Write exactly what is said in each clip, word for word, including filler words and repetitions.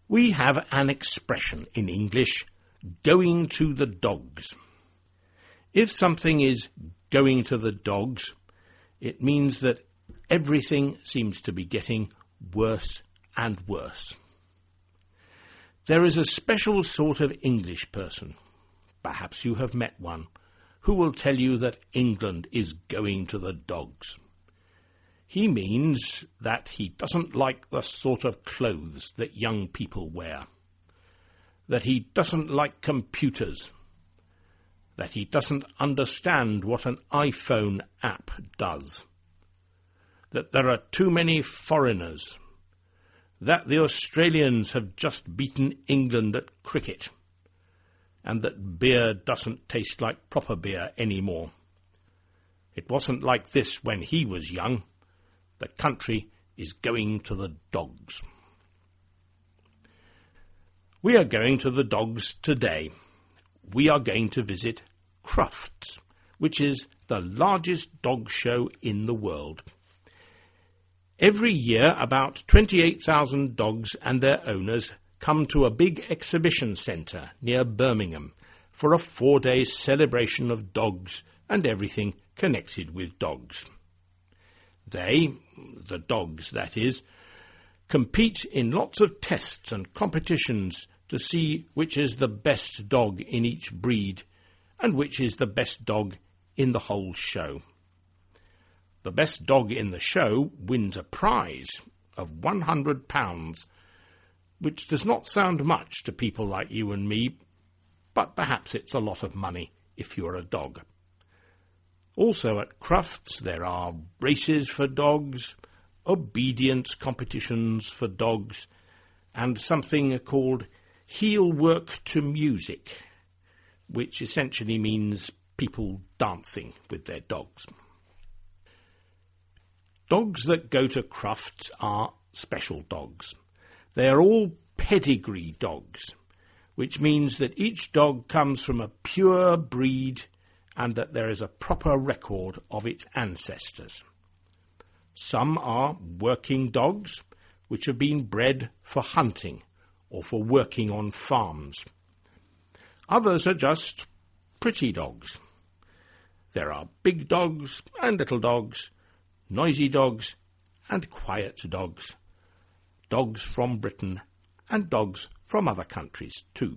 We have an expression in English, going to the dogs. If something is going to the dogs, it means that everything seems to be getting worse and worse. There is a special sort of English person, perhaps you have met one, who will tell you that England is going to the dogs. He means that he doesn't like the sort of clothes that young people wear, that he doesn't like computers, that he doesn't understand what an iPhone app does, that there are too many foreigners, that the Australians have just beaten England at cricket, and that beer doesn't taste like proper beer anymore. It wasn't like this when he was young. The country is going to the dogs. We are going to the dogs today. We are going to visit Crufts, which is the largest dog show in the world. Every year, about twenty-eight thousand dogs and their owners come to a big exhibition centre near Birmingham for a four-day celebration of dogs and everything connected with dogs. They, the dogs that is, compete in lots of tests and competitions to see which is the best dog in each breed and which is the best dog in the whole show. The best dog in the show wins a prize of one hundred pounds, which does not sound much to people like you and me, but perhaps it's a lot of money if you're a dog. Also at Crufts there are races for dogs, obedience competitions for dogs, and something called heel work to music, which essentially means people dancing with their dogs. Dogs that go to Crufts are special dogs. They are all pedigree dogs, which means that each dog comes from a pure breed and that there is a proper record of its ancestors. Some are working dogs, which have been bred for hunting or for working on farms. Others are just pretty dogs. There are big dogs and little dogs, noisy dogs and quiet dogs, dogs from Britain and dogs from other countries too.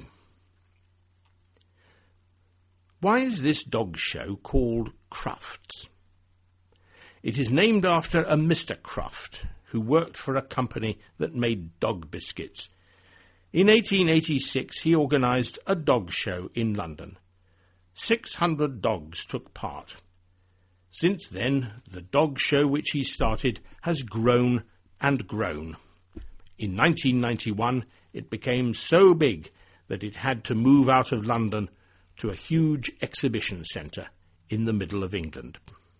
Why is this dog show called Crufts? It is named after a Mister Cruft, who worked for a company that made dog biscuits. In eighteen eighty-six he organised a dog show in London. Six hundred dogs took part. Since then, the dog show which he started has grown and grown. In nineteen ninety-one, it became so big that it had to move out of London to a huge exhibition centre in the middle of England.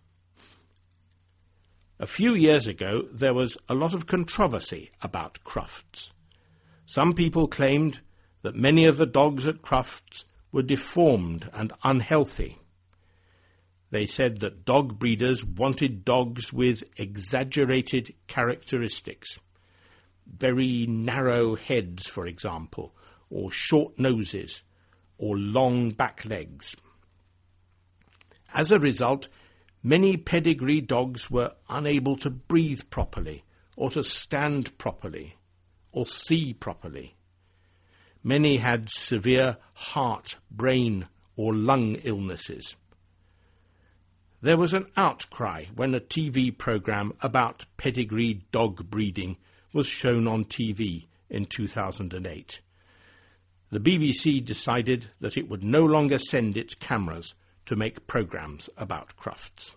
A few years ago, there was a lot of controversy about Crufts. Some people claimed that many of the dogs at Crufts were deformed and unhealthy. They said that dog breeders wanted dogs with exaggerated characteristics, very narrow heads, for example, or short noses, or long back legs. As a result, many pedigree dogs were unable to breathe properly, or to stand properly, or see properly. Many had severe heart, brain, or lung illnesses. There was an outcry when a T V programme about pedigree dog breeding was shown on T V in two thousand eight. The B B C decided that it would no longer send its cameras to make programmes about Crufts.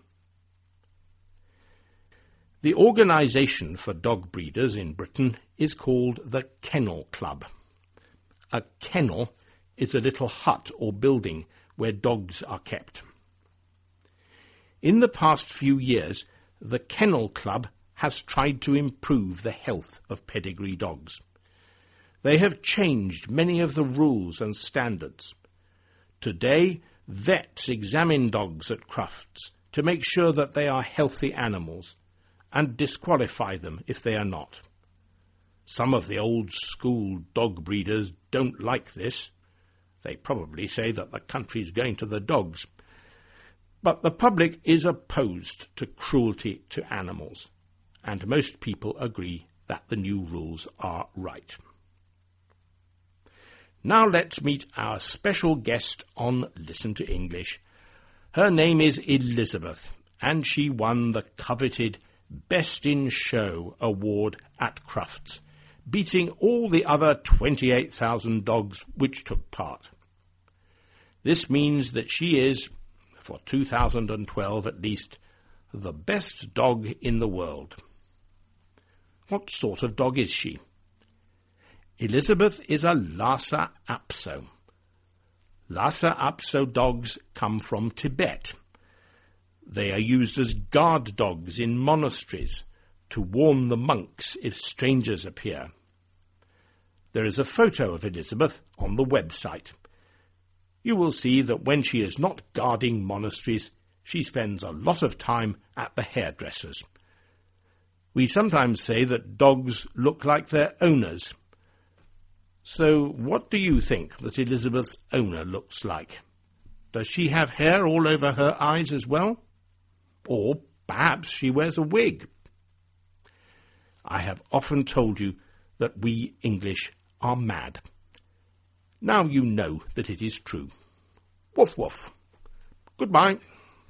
The organisation for dog breeders in Britain is called the Kennel Club. A kennel is a little hut or building where dogs are kept. In the past few years, the Kennel Club has tried to improve the health of pedigree dogs. They have changed many of the rules and standards. Today, vets examine dogs at Crufts to make sure that they are healthy animals and disqualify them if they are not. Some of the old-school dog breeders don't like this. They probably say that the country's going to the dogs. But the public is opposed to cruelty to animals, and most people agree that the new rules are right. Now let's meet our special guest on Listen to English. Her name is Elizabeth, and she won the coveted Best in Show award at Crufts, beating all the other twenty-eight thousand dogs which took part. This means that she is, for two thousand twelve at least, the best dog in the world. What sort of dog is she? Elizabeth is a Lhasa Apso. Lhasa Apso dogs come from Tibet. They are used as guard dogs in monasteries to warn the monks if strangers appear. There is a photo of Elizabeth on the website. You will see that when she is not guarding monasteries, she spends a lot of time at the hairdressers. We sometimes say that dogs look like their owners. So what do you think that Elizabeth's owner looks like? Does she have hair all over her eyes as well? Or perhaps she wears a wig? I have often told you that we English are mad. Now you know that it is true. Woof woof. Goodbye.